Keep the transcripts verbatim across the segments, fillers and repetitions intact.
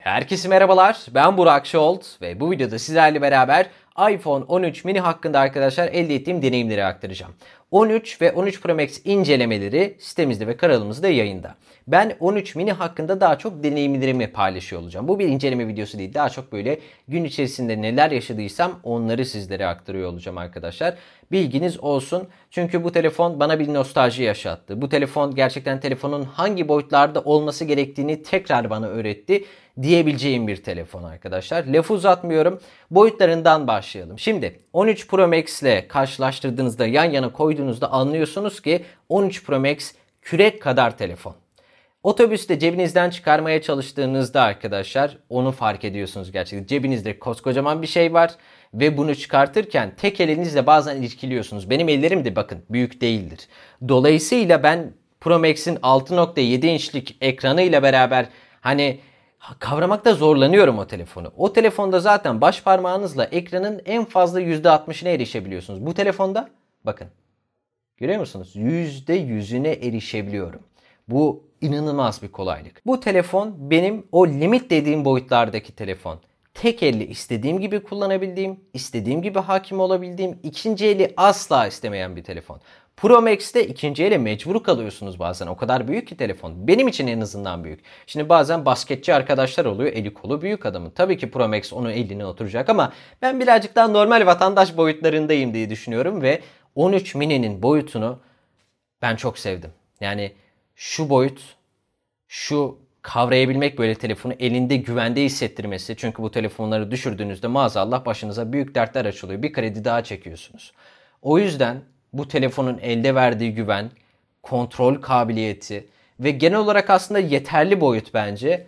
Herkese merhabalar, ben Burak Şolt ve bu videoda sizlerle beraber iPhone on üç mini hakkında arkadaşlar elde ettiğim deneyimleri aktaracağım. on üç ve on üç Pro Max incelemeleri sitemizde ve kanalımızda yayında. Ben on üç mini hakkında daha çok deneyimlerimi paylaşıyor olacağım. Bu bir inceleme videosu değil, daha çok böyle gün içerisinde neler yaşadıysam onları sizlere aktarıyor olacağım arkadaşlar. Bilginiz olsun. Çünkü bu telefon bana bir nostalji yaşattı. Bu telefon gerçekten telefonun hangi boyutlarda olması gerektiğini tekrar bana öğretti diyebileceğim bir telefon arkadaşlar. Lafı uzatmıyorum. Boyutlarından başlayalım. Şimdi on üç Pro Max ile karşılaştırdığınızda, yan yana koyduğunuzda anlıyorsunuz ki on üç Pro Max kürek kadar telefon. Otobüste cebinizden çıkarmaya çalıştığınızda arkadaşlar onu fark ediyorsunuz gerçekten. Cebinizde koskocaman bir şey var ve bunu çıkartırken tek elinizle bazen irkiliyorsunuz. Benim ellerim de bakın büyük değildir. Dolayısıyla ben Pro Max'in altı nokta yedi inçlik ekranıyla beraber hani kavramakta zorlanıyorum o telefonu. O telefonda zaten baş parmağınızla ekranın en fazla yüzde altmışına erişebiliyorsunuz. Bu telefonda bakın görüyor musunuz? yüzde yüzüne erişebiliyorum. Bu inanılmaz bir kolaylık. Bu telefon benim o limit dediğim boyutlardaki telefon. Tek elle istediğim gibi kullanabildiğim, istediğim gibi hakim olabildiğim, ikinci eli asla istemeyen bir telefon. Pro Max'te ikinci ele mecbur kalıyorsunuz bazen. O kadar büyük ki telefon. Benim için en azından büyük. Şimdi bazen basketçi arkadaşlar oluyor. Eli kolu büyük adamın. Tabii ki Pro Max onun eline oturacak ama ben birazcık daha normal vatandaş boyutlarındayım diye düşünüyorum ve on üç mini'nin boyutunu ben çok sevdim. Yani şu boyut, şu kavrayabilmek böyle telefonu elinde güvende hissettirmesi. Çünkü bu telefonları düşürdüğünüzde maazallah başınıza büyük dertler açılıyor. Bir kredi daha çekiyorsunuz. O yüzden bu telefonun elde verdiği güven, kontrol kabiliyeti ve genel olarak aslında yeterli boyut bence.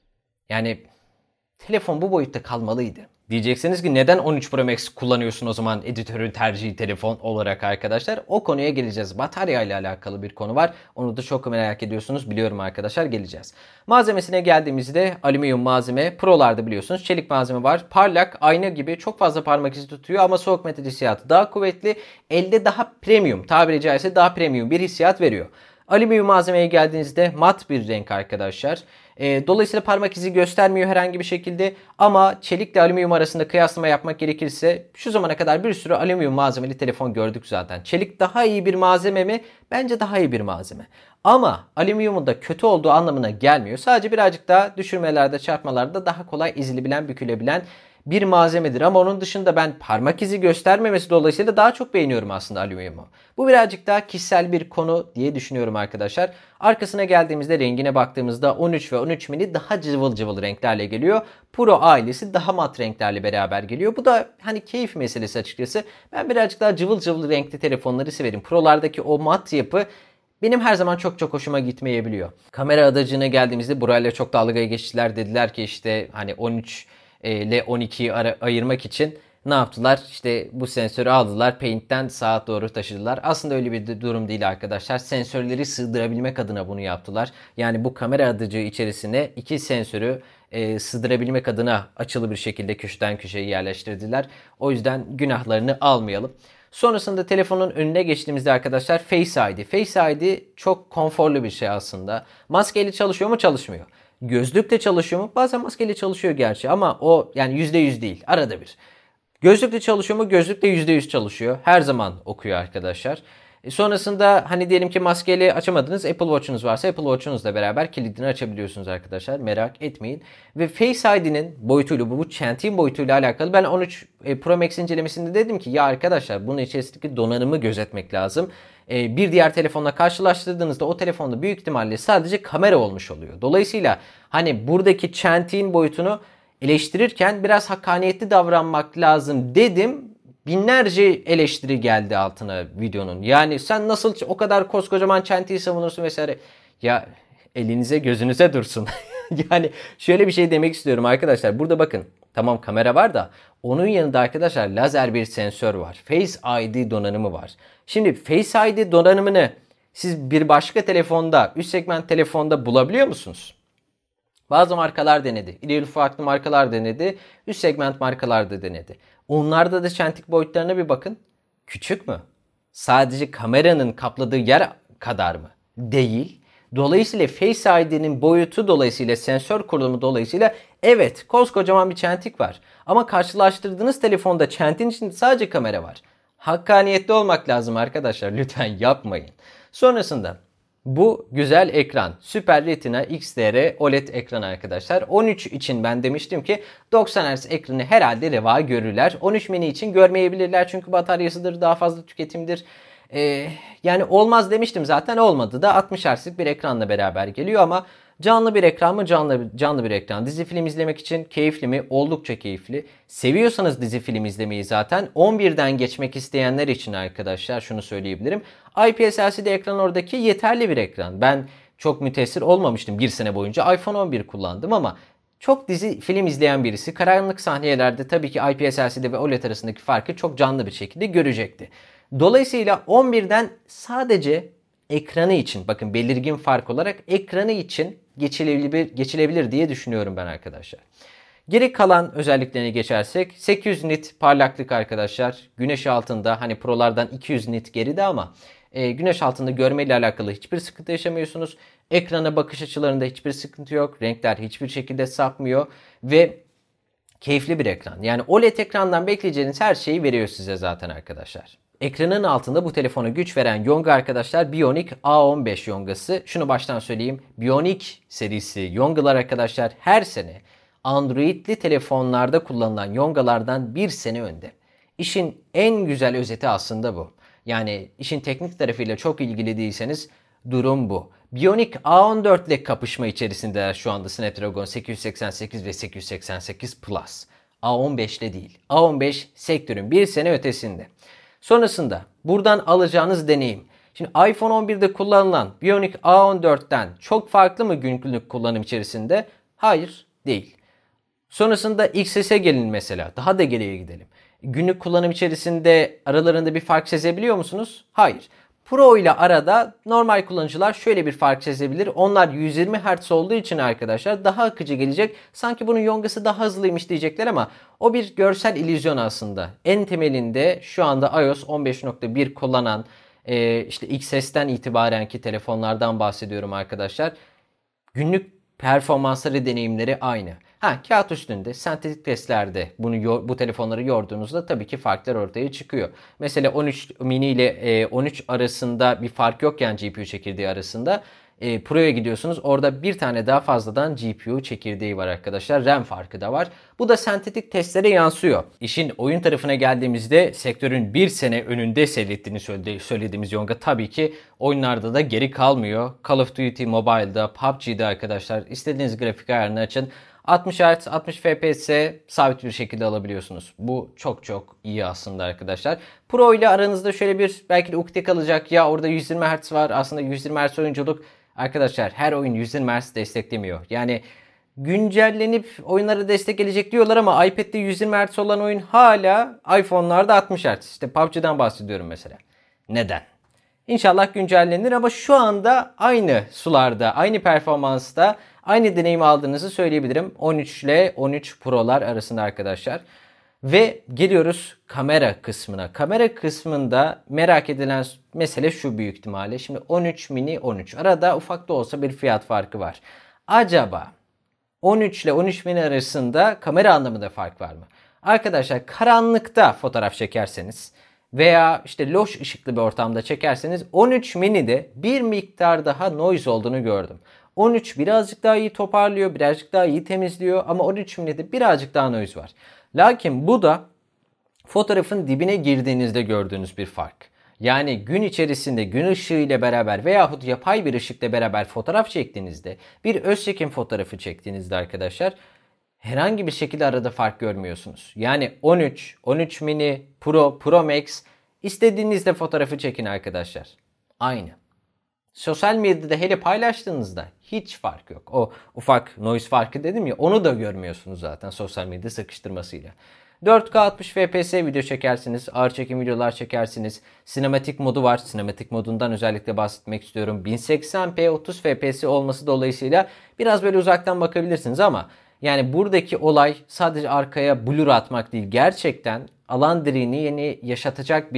Yani telefon bu boyutta kalmalıydı. Diyeceksiniz ki neden on üç Pro Max kullanıyorsun o zaman editörün tercihi telefon olarak arkadaşlar? O konuya geleceğiz. Batarya ile alakalı bir konu var. Onu da çok merak ediyorsunuz. Biliyorum arkadaşlar, geleceğiz. Malzemesine geldiğimizde alüminyum malzeme. Pro'larda biliyorsunuz çelik malzeme var. Parlak, ayna gibi çok fazla parmak izi tutuyor ama soğuk metal hissiyatı daha kuvvetli. Elde daha premium, tabiri caizse daha premium bir hissiyat veriyor. Alüminyum malzemeye geldiğinizde mat bir renk arkadaşlar. E, dolayısıyla parmak izi göstermiyor herhangi bir şekilde. Ama çelikle alüminyum arasında kıyaslama yapmak gerekirse şu zamana kadar bir sürü alüminyum malzemeli telefon gördük zaten. Çelik daha iyi bir malzeme mi? Bence daha iyi bir malzeme. Ama alüminyumun da kötü olduğu anlamına gelmiyor. Sadece birazcık daha düşürmelerde, çarpmalarda daha kolay ezilebilen, bükülebilen bir malzemedir. Ama onun dışında ben parmak izi göstermemesi dolayısıyla daha çok beğeniyorum aslında alüminyumu. Bu birazcık daha kişisel bir konu diye düşünüyorum arkadaşlar. Arkasına geldiğimizde, rengine baktığımızda on üç ve on üç mini daha cıvıl cıvıl renklerle geliyor. Pro ailesi daha mat renklerle beraber geliyor. Bu da hani keyif meselesi açıkçası. Ben birazcık daha cıvıl cıvıl renkli telefonları severim. Pro'lardaki o mat yapı benim her zaman çok çok hoşuma gitmeyebiliyor. Kamera adacına geldiğimizde burayla çok dalga geçtiler. Dediler ki işte hani on üç ile on ikiyi ayırmak için ne yaptılar? İşte bu sensörü aldılar, Paint'ten sağa doğru taşıdılar. Aslında öyle bir durum değil arkadaşlar. Sensörleri sığdırabilmek adına bunu yaptılar. Yani bu kamera adıcı içerisine iki sensörü e, sığdırabilmek adına açılı bir şekilde köşeden köşeye yerleştirdiler. O yüzden günahlarını almayalım. Sonrasında telefonun önüne geçtiğimizde arkadaşlar Face I D. Face I D çok konforlu bir şey aslında. Maskeyle çalışıyor mu? Çalışmıyor. Gözlükle çalışıyor mu? Bazen maskeyle çalışıyor gerçi ama o yani yüzde yüz değil. Arada bir. Gözlükle çalışıyor mu? Gözlükle yüzde yüz çalışıyor. Her zaman okuyor arkadaşlar. E sonrasında hani diyelim ki maskeyle açamadınız. Apple Watch'unuz varsa Apple Watch'unuzla beraber kilidini açabiliyorsunuz arkadaşlar. Merak etmeyin. Ve Face I D'nin boyutuyla, bu, bu çentik boyutuyla alakalı ben on üç Pro Max incelemesinde dedim ki ya arkadaşlar bunun içerisindeki donanımı gözetmek lazım. Bir diğer telefonla karşılaştırdığınızda o telefonda büyük ihtimalle sadece kamera olmuş oluyor. Dolayısıyla hani buradaki çentiğin boyutunu eleştirirken biraz hakkaniyetli davranmak lazım dedim. Binlerce eleştiri geldi altına videonun. Yani sen nasıl o kadar koskocaman çentiği savunursun vesaire. Ya elinize gözünüze dursun. Yani şöyle bir şey demek istiyorum arkadaşlar. Burada bakın tamam kamera var da onun yanında arkadaşlar lazer bir sensör var. Face I D donanımı var. Şimdi Face I D donanımını siz bir başka telefonda, üst segment telefonda bulabiliyor musunuz? Bazı markalar denedi. İleri farklı markalar denedi. Üst segment markalar da denedi. Onlarda da çentik boyutlarına bir bakın. Küçük mü? Sadece kameranın kapladığı yer kadar mı? Değil. Dolayısıyla Face I D'nin boyutu dolayısıyla, sensör kurulumu dolayısıyla evet koskocaman bir çentik var. Ama karşılaştırdığınız telefonda çentiğin içinde sadece kamera var. Hakkaniyetli olmak lazım arkadaşlar. Lütfen yapmayın. Sonrasında bu güzel ekran Super Retina X D R O L E D ekran arkadaşlar. on üç için ben demiştim ki doksan hertz ekranı herhalde reva görürler. on üç mini için görmeyebilirler çünkü bataryasıdır, daha fazla tüketimdir. Ee, yani olmaz demiştim zaten, olmadı da altmış hertzlik bir ekranla beraber geliyor ama canlı bir ekran mı? Canlı, canlı bir ekran. Dizi film izlemek için keyifli mi? Oldukça keyifli. Seviyorsanız dizi film izlemeyi zaten on birden geçmek isteyenler için arkadaşlar şunu söyleyebilirim. I P S L C D ekran oradaki yeterli bir ekran. Ben çok müteessir olmamıştım bir sene boyunca. iPhone on bir kullandım ama çok dizi film izleyen birisi karanlık sahnelerde tabii ki I P S L C D ve O L E D arasındaki farkı çok canlı bir şekilde görecekti. Dolayısıyla on birden sadece ekranı için, bakın belirgin fark olarak ekranı için geçilebilir, geçilebilir diye düşünüyorum ben arkadaşlar. Geri kalan özelliklerine geçersek sekiz yüz nit parlaklık arkadaşlar. Güneş altında, hani Pro'lardan iki yüz nit geride ama e, güneş altında görmeyle alakalı hiçbir sıkıntı yaşamıyorsunuz. Ekrana bakış açılarında hiçbir sıkıntı yok. Renkler hiçbir şekilde sapmıyor ve keyifli bir ekran. Yani O L E D ekrandan bekleyeceğiniz her şeyi veriyor size zaten arkadaşlar. Ekranın altında bu telefona güç veren yonga arkadaşlar Bionic A on beş yongası. Şunu baştan söyleyeyim. Bionic serisi yongalar arkadaşlar her sene Android'li telefonlarda kullanılan yongalardan bir sene önde. İşin en güzel özeti aslında bu. Yani işin teknik tarafıyla çok ilgili değilseniz durum bu. Bionic A on dört ile kapışma içerisindeler şu anda Snapdragon sekiz yüz seksen sekiz ve sekiz yüz seksen sekiz Plus. A on beş ile değil. A on beş sektörün bir sene ötesinde. Sonrasında buradan alacağınız deneyim. Şimdi iPhone on birde kullanılan Bionic A on dörtten çok farklı mı günlük kullanım içerisinde? Hayır, değil. Sonrasında X S'e gelin mesela. Daha da geriye gidelim. Günlük kullanım içerisinde aralarında bir fark sezebiliyor musunuz? Hayır. Pro ile arada normal kullanıcılar şöyle bir fark sezebilir. Onlar yüz yirmi hertz olduğu için arkadaşlar daha akıcı gelecek. Sanki bunun yongası daha hızlıymış diyecekler ama o bir görsel illüzyon aslında. En temelinde şu anda iOS on beş nokta bir kullanan e, işte X S'ten itibaren ki telefonlardan bahsediyorum arkadaşlar. Günlük performansları, deneyimleri aynı. Ha, kağıt üstünde sentetik testlerde bunu bu telefonları yorduğunuzda tabii ki farklar ortaya çıkıyor. Mesela on üç mini ile on üç arasında bir fark yok yani G P U çekirdeği arasında. E, Pro'ya gidiyorsunuz. Orada bir tane daha fazladan G P U çekirdeği var arkadaşlar. RAM farkı da var. Bu da sentetik testlere yansıyor. İşin oyun tarafına geldiğimizde sektörün bir sene önünde seyrettiğini söylediğimiz yonga tabii ki oyunlarda da geri kalmıyor. Call of Duty Mobile'da, P U B G'de arkadaşlar istediğiniz grafik ayarını açın. altmış hertz, altmış F P S sabit bir şekilde alabiliyorsunuz. Bu çok çok iyi aslında arkadaşlar. Pro ile aranızda şöyle bir belki de ukde kalacak. Ya orada yüz yirmi hertz var. Aslında yüz yirmi hertz oyunculuk. Arkadaşlar her oyun yüz yirmi hertz desteklemiyor. Yani güncellenip oyunlara destek gelecek diyorlar ama iPad'de yüz yirmi hertz olan oyun hala iPhone'larda altmış hertz. İşte P U B G'den bahsediyorum mesela. Neden? İnşallah güncellenir ama şu anda aynı sularda, aynı performansta, aynı deneyimi aldığınızı söyleyebilirim. on üç ile on üç Pro'lar arasında arkadaşlar. Ve geliyoruz kamera kısmına. Kamera kısmında merak edilen mesele şu büyük ihtimalle. Şimdi on üç mini on üç. Arada ufak da olsa bir fiyat farkı var. Acaba on üç ile on üç mini arasında kamera anlamında fark var mı? Arkadaşlar karanlıkta fotoğraf çekerseniz veya işte loş ışıklı bir ortamda çekerseniz on üç mini'de bir miktar daha noise olduğunu gördüm. on üç birazcık daha iyi toparlıyor, birazcık daha iyi temizliyor ama on üç mini'de birazcık daha noise var. Lakin bu da fotoğrafın dibine girdiğinizde gördüğünüz bir fark. Yani gün içerisinde gün ışığı ile beraber veyahut yapay bir ışıkla beraber fotoğraf çektiğinizde, bir öz çekim fotoğrafı çektiğinizde arkadaşlar herhangi bir şekilde arada fark görmüyorsunuz. Yani on üç, on üç mini, Pro, Pro Max istediğinizde fotoğrafı çekin arkadaşlar. Aynı. Sosyal medyada hele paylaştığınızda hiç fark yok. O ufak noise farkı dedim ya, onu da görmüyorsunuz zaten sosyal medya sıkıştırmasıyla. dört K altmış F P S video çekersiniz, ağır çekim videolar çekersiniz. Sinematik modu var. Sinematik modundan özellikle bahsetmek istiyorum. bin seksen p otuz F P S olması dolayısıyla biraz böyle uzaktan bakabilirsiniz ama yani buradaki olay sadece arkaya blur atmak değil. Gerçekten alan direğini yeni yaşatacak bir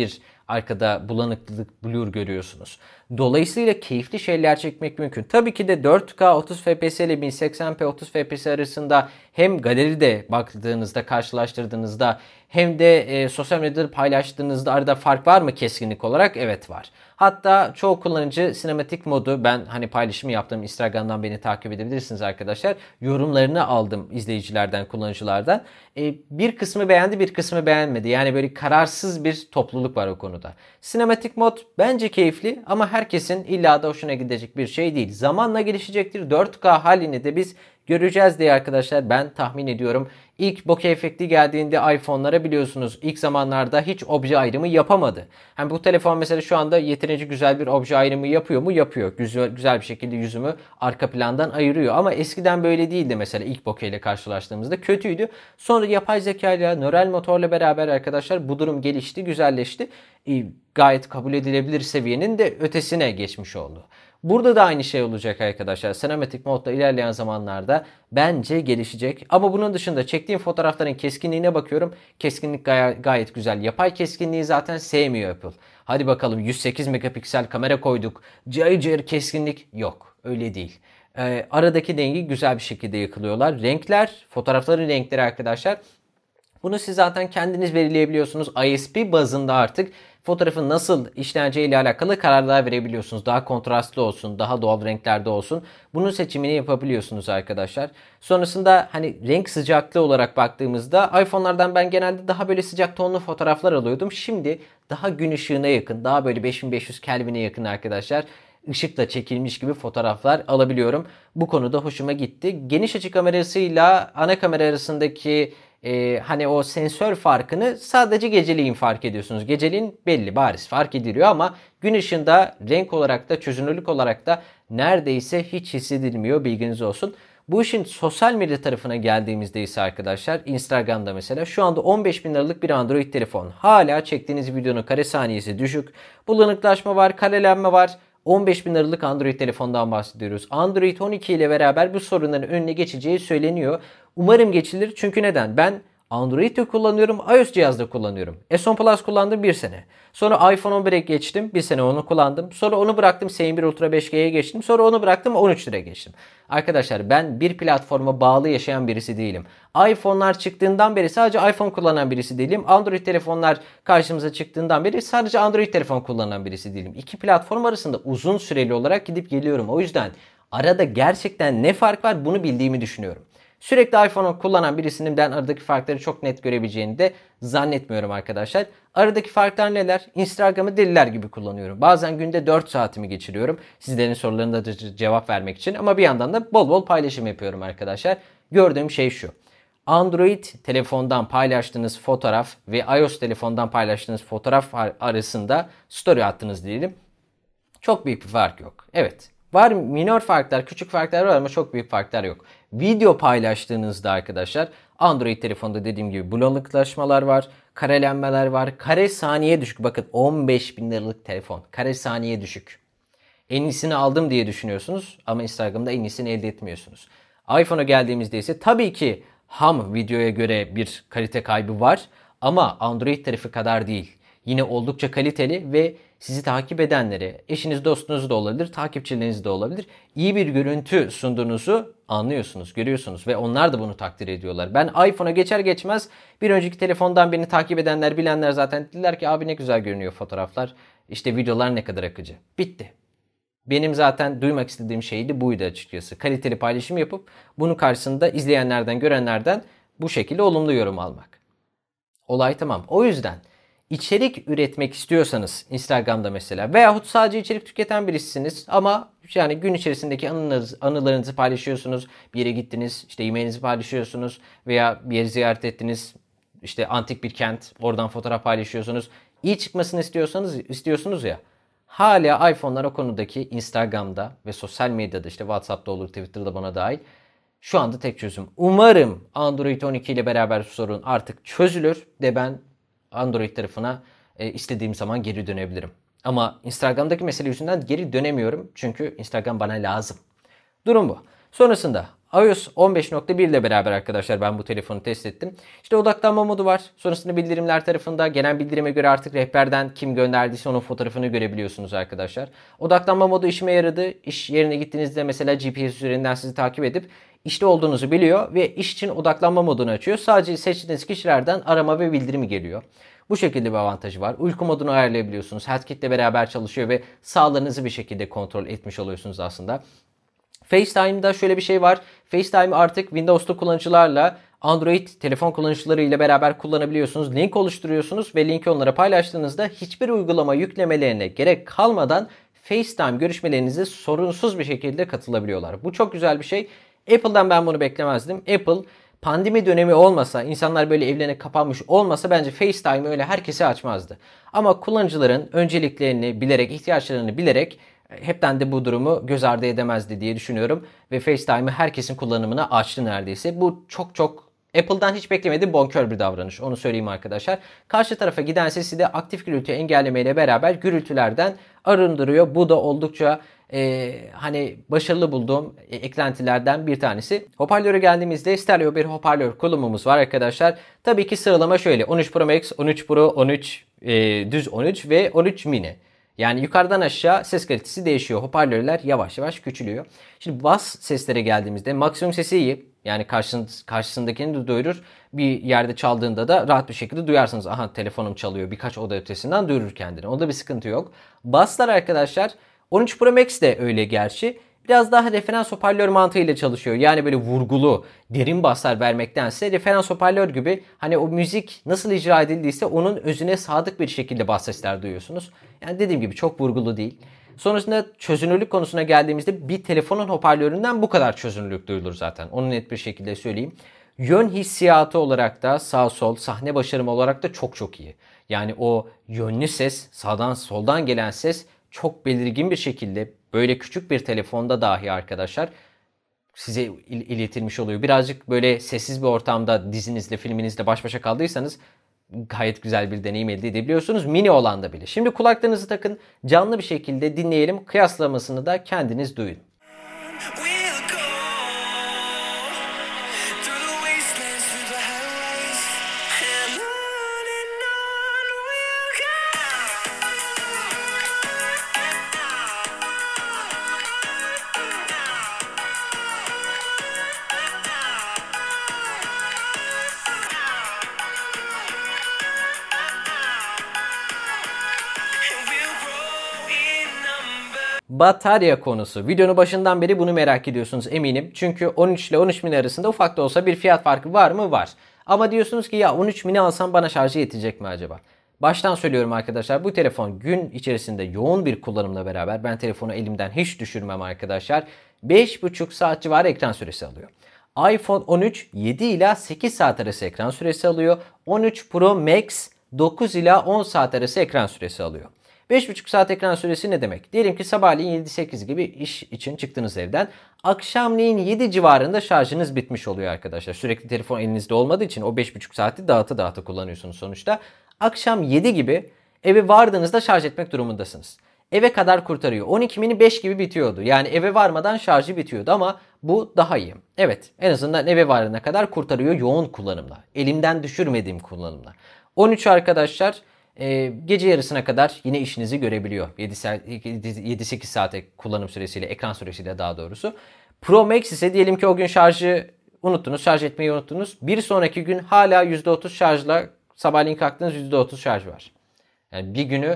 Arkada bulanıklık, blur görüyorsunuz. Dolayısıyla keyifli şeyler çekmek mümkün. Tabii ki de dört K otuz F P S ile bin seksen p otuz F P S arasında hem galeride baktığınızda, karşılaştırdığınızda hem de e, sosyal medyada paylaştığınızda arada fark var mı keskinlik olarak? Evet var. Hatta çoğu kullanıcı sinematik modu, ben hani paylaşım yaptığım Instagram'dan beni takip edebilirsiniz arkadaşlar. Yorumlarını aldım izleyicilerden, kullanıcılardan. E, bir kısmı beğendi, bir kısmı beğenmedi. Yani böyle kararsız bir topluluk var o konuda. Sinematik mod bence keyifli ama herkesin illa da hoşuna gidecek bir şey değil. Zamanla gelişecektir. dört K halini de biz göreceğiz diye arkadaşlar ben tahmin ediyorum. İlk bokeh efekti geldiğinde iPhone'lara biliyorsunuz ilk zamanlarda hiç obje ayrımı yapamadı. Hani bu telefon mesela şu anda yeterince güzel bir obje ayrımı yapıyor mu? Yapıyor. Güzel, güzel bir şekilde yüzümü arka plandan ayırıyor. Ama eskiden böyle değildi mesela ilk bokeh ile karşılaştığımızda kötüydü. Sonra yapay zeka ile nöral motorla beraber arkadaşlar bu durum gelişti, güzelleşti. E, gayet kabul edilebilir seviyenin de ötesine geçmiş oldu. Burada da aynı şey olacak arkadaşlar. Sinematik modda ilerleyen zamanlarda bence gelişecek. Ama bunun dışında çektiğim fotoğrafların keskinliğine bakıyorum. Keskinlik gay- gayet güzel. Yapay keskinliği zaten sevmiyor Apple. Hadi bakalım yüz sekiz megapiksel kamera koyduk. Cayır cayır keskinlik yok. Öyle değil. Ee, aradaki dengi güzel bir şekilde yakalıyorlar. Renkler, fotoğrafların renkleri arkadaşlar. Bunu siz zaten kendiniz belirleyebiliyorsunuz. I S P bazında artık fotoğrafın nasıl işleneceği ile alakalı kararlar verebiliyorsunuz. Daha kontrastlı olsun, daha doğal renklerde olsun. Bunun seçimini yapabiliyorsunuz arkadaşlar. Sonrasında hani renk sıcaklığı olarak baktığımızda iPhone'lardan ben genelde daha böyle sıcak tonlu fotoğraflar alıyordum. Şimdi daha gün ışığına yakın, daha böyle beş bin beş yüz Kelvin'e yakın arkadaşlar, ışıkla çekilmiş gibi fotoğraflar alabiliyorum. Bu konuda hoşuma gitti. Geniş açı kamerasıyla ana kamera arasındaki Ee, hani o sensör farkını sadece geceliğin fark ediyorsunuz. Geceliğin belli, bariz fark ediliyor ama gün ışığında renk olarak da çözünürlük olarak da neredeyse hiç hissedilmiyor, bilginiz olsun. Bu işin sosyal medya tarafına geldiğimizde ise arkadaşlar Instagram'da mesela şu anda on beş bin liralık bir Android telefon. Hala çektiğiniz videonun kare saniyesi düşük. Bulanıklaşma var, karelenme var. on beş bin liralık Android telefondan bahsediyoruz. Android on iki ile beraber bu sorunların önüne geçeceği söyleniyor. Umarım geçilir. Çünkü neden? Ben Android'de kullanıyorum, iOS cihazda kullanıyorum. S on Plus kullandım bir sene. Sonra iPhone on bire geçtim. Bir sene onu kullandım. Sonra onu bıraktım. S yirmi bir Ultra beş G'ye geçtim. Sonra onu bıraktım. on üç liraya geçtim. Arkadaşlar ben bir platforma bağlı yaşayan birisi değilim. iPhone'lar çıktığından beri sadece iPhone kullanan birisi değilim. Android telefonlar karşımıza çıktığından beri sadece Android telefon kullanan birisi değilim. İki platform arasında uzun süreli olarak gidip geliyorum. O yüzden arada gerçekten ne fark var bunu bildiğimi düşünüyorum. Sürekli iPhone'u kullanan birisinin ben aradaki farkları çok net görebileceğini de zannetmiyorum arkadaşlar. Aradaki farklar neler? Instagram'ı deliler gibi kullanıyorum. Bazen günde dört saatimi geçiriyorum. Sizlerin sorularına da cevap vermek için. Ama bir yandan da bol bol paylaşım yapıyorum arkadaşlar. Gördüğüm şey şu. Android telefondan paylaştığınız fotoğraf ve iOS telefondan paylaştığınız fotoğraf arasında story attınız diyelim. Çok büyük bir fark yok. Evet. Var minor farklar, küçük farklar var ama çok büyük farklar yok. Video paylaştığınızda arkadaşlar Android telefonda dediğim gibi bulanıklaşmalar var, karelenmeler var. Kare saniye düşük. Bakın on beş bin liralık telefon. Kare saniye düşük. En iyisini aldım diye düşünüyorsunuz ama Instagram'da en iyisini elde etmiyorsunuz. iPhone'a geldiğimizde ise tabii ki ham videoya göre bir kalite kaybı var ama Android tarafı kadar değil. Yine oldukça kaliteli ve sizi takip edenlere, eşiniz dostunuz da olabilir, takipçileriniz de olabilir. İyi bir görüntü sunduğunuzu anlıyorsunuz, görüyorsunuz ve onlar da bunu takdir ediyorlar. Ben iPhone'a geçer geçmez bir önceki telefondan beni takip edenler, bilenler zaten dediler ki abi ne güzel görünüyor fotoğraflar, işte videolar ne kadar akıcı. Bitti. Benim zaten duymak istediğim şey de buydu açıkçası. Kaliteli paylaşım yapıp bunun karşısında izleyenlerden, görenlerden bu şekilde olumlu yorum almak. Olay tamam. O yüzden İçerik üretmek istiyorsanız Instagram'da mesela veyahut sadece içerik tüketen birisiniz ama yani gün içerisindeki anılarınızı, anılarınızı paylaşıyorsunuz. Bir yere gittiniz, işte yemeğinizi paylaşıyorsunuz veya bir yeri ziyaret ettiniz. İşte antik bir kent, oradan fotoğraf paylaşıyorsunuz. İyi çıkmasını istiyorsanız istiyorsunuz ya. Hala iPhone'lar o konudaki Instagram'da ve sosyal medyada işte WhatsApp'ta olur, Twitter'da bana dahil. Şu anda tek çözüm. Umarım Android on iki ile beraber sorun artık çözülür de ben Android tarafına e, istediğim zaman geri dönebilirim. Ama Instagram'daki mesele yüzünden geri dönemiyorum. Çünkü Instagram bana lazım. Durum bu. Sonrasında iOS on beş nokta bir ile beraber arkadaşlar ben bu telefonu test ettim. İşte odaklanma modu var. Sonrasında bildirimler tarafında gelen bildirime göre artık rehberden kim gönderdiyse onun fotoğrafını görebiliyorsunuz arkadaşlar. Odaklanma modu işime yaradı. İş yerine gittiğinizde mesela G P S üzerinden sizi takip edip işte olduğunuzu biliyor ve iş için odaklanma modunu açıyor. Sadece seçtiğiniz kişilerden arama ve bildirimi geliyor. Bu şekilde bir avantajı var. Uyku modunu ayarlayabiliyorsunuz. HealthKit ile beraber çalışıyor ve sağlığınızı bir şekilde kontrol etmiş oluyorsunuz aslında. FaceTime'da şöyle bir şey var. FaceTime artık Windows'lu kullanıcılarla Android telefon kullanıcıları ile beraber kullanabiliyorsunuz. Link oluşturuyorsunuz ve linki onlara paylaştığınızda hiçbir uygulama yüklemelerine gerek kalmadan FaceTime görüşmelerinize sorunsuz bir şekilde katılabiliyorlar. Bu çok güzel bir şey. Apple'dan ben bunu beklemezdim. Apple pandemi dönemi olmasa, insanlar böyle evlerine kapanmış olmasa bence FaceTime'ı öyle herkese açmazdı. Ama kullanıcıların önceliklerini bilerek, ihtiyaçlarını bilerek hepten de bu durumu göz ardı edemezdi diye düşünüyorum. Ve FaceTime'ı herkesin kullanımına açtı neredeyse. Bu çok çok Apple'dan hiç beklemediğim bonkör bir davranış. Onu söyleyeyim arkadaşlar. Karşı tarafa giden sesi de aktif gürültü engellemeyle beraber gürültülerden arındırıyor. Bu da oldukça e, hani başarılı bulduğum e, eklentilerden bir tanesi. Hoparlöre geldiğimizde stereo bir hoparlör kullanımımız var arkadaşlar. Tabii ki sıralama şöyle. on üç Pro Max, on üç Pro, on üç e, düz on üç ve on üç mini. Yani yukarıdan aşağı ses kalitesi değişiyor. Hoparlörler yavaş yavaş küçülüyor. Şimdi bas seslere geldiğimizde maksimum sesi iyi. Yani karşısındakini de duyurur. Bir yerde çaldığında da rahat bir şekilde duyarsınız. Aha telefonum çalıyor. Birkaç oda ötesinden duyurur kendini. Onda bir sıkıntı yok. Basslar arkadaşlar on üç Pro Max de öyle gerçi. Biraz daha referans hoparlör mantığıyla çalışıyor. Yani böyle vurgulu, derin baslar vermektense referans hoparlör gibi hani o müzik nasıl icra edildiyse onun özüne sadık bir şekilde bas sesler duyuyorsunuz. Yani dediğim gibi çok vurgulu değil. Sonrasında çözünürlük konusuna geldiğimizde bir telefonun hoparlöründen bu kadar çözünürlük duyulur zaten. Onu net bir şekilde söyleyeyim. Yön hissiyatı olarak da sağ sol sahne başarımı olarak da çok çok iyi. Yani o yönlü ses, sağdan soldan gelen ses çok belirgin bir şekilde böyle küçük bir telefonda dahi arkadaşlar size il- iletilmiş oluyor. Birazcık böyle sessiz bir ortamda dizinizle, filminizle baş başa kaldıysanız gayet güzel bir deneyim elde edebiliyorsunuz. Mini olan da bile. Şimdi kulaklarınızı takın, canlı bir şekilde dinleyelim. Kıyaslamasını da kendiniz duyun. Batarya konusu. Videonun başından beri bunu merak ediyorsunuz eminim. Çünkü on üç ile on üç mini arasında ufak da olsa bir fiyat farkı var mı? Var. Ama diyorsunuz ki ya on üç mini alsam bana şarjı yetecek mi acaba? Baştan söylüyorum arkadaşlar, bu telefon gün içerisinde yoğun bir kullanımla beraber ben telefonu elimden hiç düşürmem arkadaşlar. beş buçuk saat civarı ekran süresi alıyor. iPhone on üç yedi ila sekiz saat arası ekran süresi alıyor. on üç Pro Max dokuz ila on saat arası ekran süresi alıyor. beş buçuk saat ekran süresi ne demek? Diyelim ki sabahleyin yedi sekiz gibi iş için çıktınız evden. Akşamleyin yedi civarında şarjınız bitmiş oluyor arkadaşlar. Sürekli telefon elinizde olmadığı için o beş buçuk saati dağıtı dağıtı kullanıyorsunuz sonuçta. Akşam yedi gibi eve vardığınızda şarj etmek durumundasınız. Eve kadar kurtarıyor. on iki mini beş gibi bitiyordu. Yani eve varmadan şarjı bitiyordu ama bu daha iyi. Evet, en azından eve varana kadar kurtarıyor yoğun kullanımla. Elimden düşürmediğim kullanımla. on üç arkadaşlar Ee, gece yarısına kadar yine işinizi görebiliyor. yedi sekiz saate kullanım süresiyle, ekran süresiyle daha doğrusu. Pro Max ise diyelim ki o gün şarjı unuttunuz, şarj etmeyi unuttunuz. Bir sonraki gün hala yüzde otuz şarjla sabahleyin kalktığınız yüzde otuz şarj var. Yani bir günü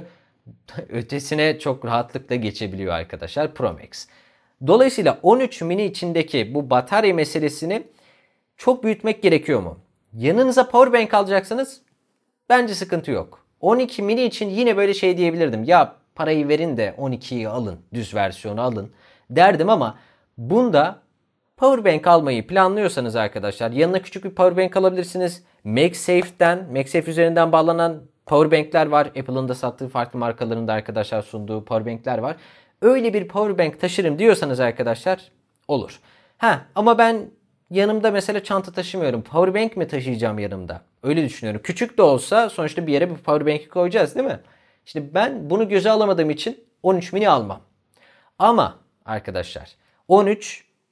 ötesine çok rahatlıkla geçebiliyor arkadaşlar Pro Max. Dolayısıyla on üç mini içindeki bu batarya meselesini çok büyütmek gerekiyor mu? Yanınıza powerbank alacaksanız bence sıkıntı yok. on iki mini için yine böyle şey diyebilirdim. Ya parayı verin de on ikiyi alın, düz versiyonu alın derdim ama bunda powerbank almayı planlıyorsanız arkadaşlar yanına küçük bir powerbank alabilirsiniz. MagSafe'den, MagSafe üzerinden bağlanan powerbankler var. Apple'ın da sattığı farklı markalarında arkadaşlar sunduğu powerbankler var. Öyle bir powerbank taşırım diyorsanız arkadaşlar olur. Ha ama ben yanımda mesela çanta taşımıyorum. Powerbank mi taşıyacağım yanımda? Öyle düşünüyorum. Küçük de olsa sonuçta bir yere bir powerbank'i koyacağız değil mi? İşte ben bunu göze alamadığım için on üç mini almam. Ama arkadaşlar on üç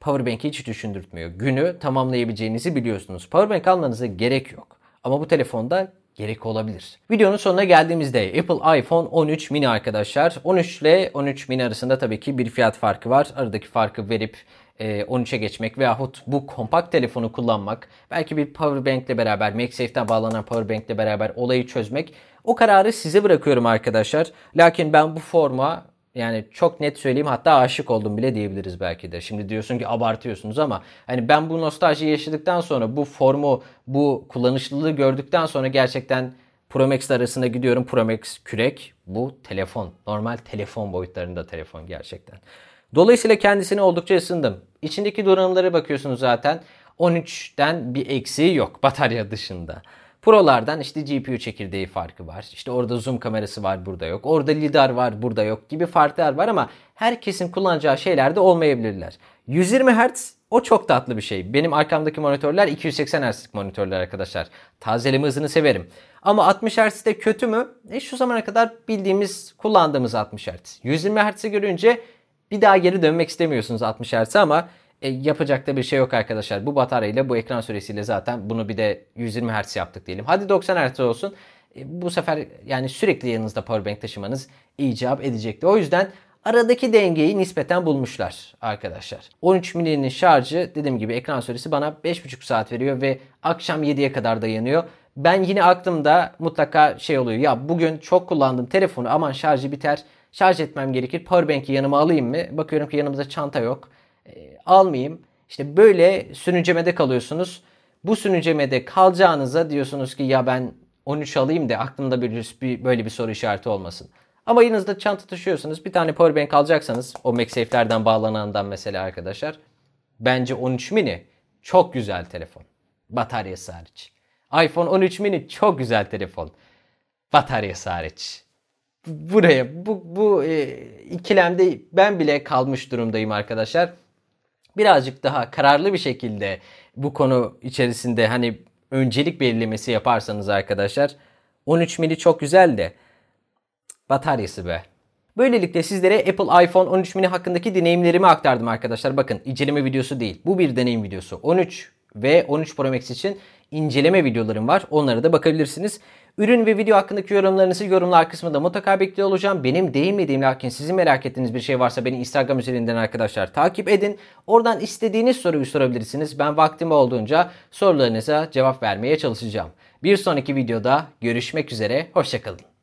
Powerbank'i hiç düşündürtmüyor. Günü tamamlayabileceğinizi biliyorsunuz. Powerbank almanıza gerek yok. Ama bu telefonda gerek olabilir. Videonun sonuna geldiğimizde Apple iPhone on üç mini arkadaşlar. on üç ile on üç mini arasında tabii ki bir fiyat farkı var. Aradaki farkı verip on üçe geçmek veyahut bu kompakt telefonu kullanmak, belki bir powerbank ile beraber, MagSafe'den bağlanan powerbank ile beraber olayı çözmek, o kararı size bırakıyorum arkadaşlar. Lakin ben bu forma, yani çok net söyleyeyim, hatta aşık oldum bile diyebiliriz belki de. Şimdi diyorsun ki abartıyorsunuz ama hani ben bu nostaljiyi yaşadıktan sonra, bu formu, bu kullanışlılığı gördükten sonra gerçekten Pro Max arasında gidiyorum. Pro Max kürek, bu telefon. Normal telefon boyutlarında telefon gerçekten. Dolayısıyla kendisine oldukça ısındım. İçindeki donanımlara bakıyorsunuz zaten. on üçten bir eksiği yok batarya dışında. Pro'lardan işte G P U çekirdeği farkı var. İşte orada zoom kamerası var, burada yok. Orada lidar var, burada yok gibi farklar var ama herkesin kullanacağı şeyler de olmayabilirler. yüz yirmi hertz o çok tatlı bir şey. Benim arkamdaki monitörler iki yüz seksen hertzlik monitörler arkadaşlar. Tazeleme hızını severim. Ama altmış hertz de kötü mü? E şu zamana kadar bildiğimiz, kullandığımız altmış hertz. yüz yirmi hertz'i görünce bir daha geri dönmek istemiyorsunuz altmış hertz'e ama e, yapacak da bir şey yok arkadaşlar. Bu bataryayla, bu ekran süresiyle zaten bunu bir de yüz yirmi hertz yaptık diyelim. Hadi doksan hertz olsun. E, bu sefer yani sürekli yanınızda powerbank taşımanız icap edecekti. O yüzden aradaki dengeyi nispeten bulmuşlar arkadaşlar. on üç mini'nin şarjı, dediğim gibi, ekran süresi bana beş buçuk saat veriyor ve akşam yediye kadar dayanıyor. Ben yine aklımda mutlaka şey oluyor. Ya bugün çok kullandım telefonu, aman şarjı biter, şarj etmem gerekir. Powerbank'i yanıma alayım mı? Bakıyorum ki yanımızda çanta yok. E, almayayım. İşte böyle sürüncemede kalıyorsunuz. Bu sürüncemede kalacağınıza diyorsunuz ki ya ben on üç alayım da aklımda bir, böyle bir soru işareti olmasın. Ama yanınızda çanta taşıyorsunuz. Bir tane powerbank alacaksanız, o MagSafe'lerden bağlanandan mesela arkadaşlar, bence on üç mini çok güzel telefon. Bataryası hariç. iPhone on üç mini çok güzel telefon. Bataryası hariç. Buraya bu, bu e, ikilemde ben bile kalmış durumdayım arkadaşlar. Birazcık daha kararlı bir şekilde bu konu içerisinde hani öncelik belirlemesi yaparsanız arkadaşlar, on üç mini çok güzel de bataryası be. Böylelikle sizlere Apple iPhone on üç mini hakkındaki deneyimlerimi aktardım arkadaşlar. Bakın, inceleme videosu değil. Bu bir deneyim videosu. on üç ve on üç Pro Max için inceleme videolarım var. Onlara da bakabilirsiniz. Ürün ve video hakkındaki yorumlarınızı yorumlar kısmında mutlaka bekliyor olacağım. Benim değinmediğim lakin sizin merak ettiğiniz bir şey varsa beni Instagram üzerinden arkadaşlar takip edin. Oradan istediğiniz soruyu sorabilirsiniz. Ben vaktim olduğunca sorularınıza cevap vermeye çalışacağım. Bir sonraki videoda görüşmek üzere. Hoşça kalın.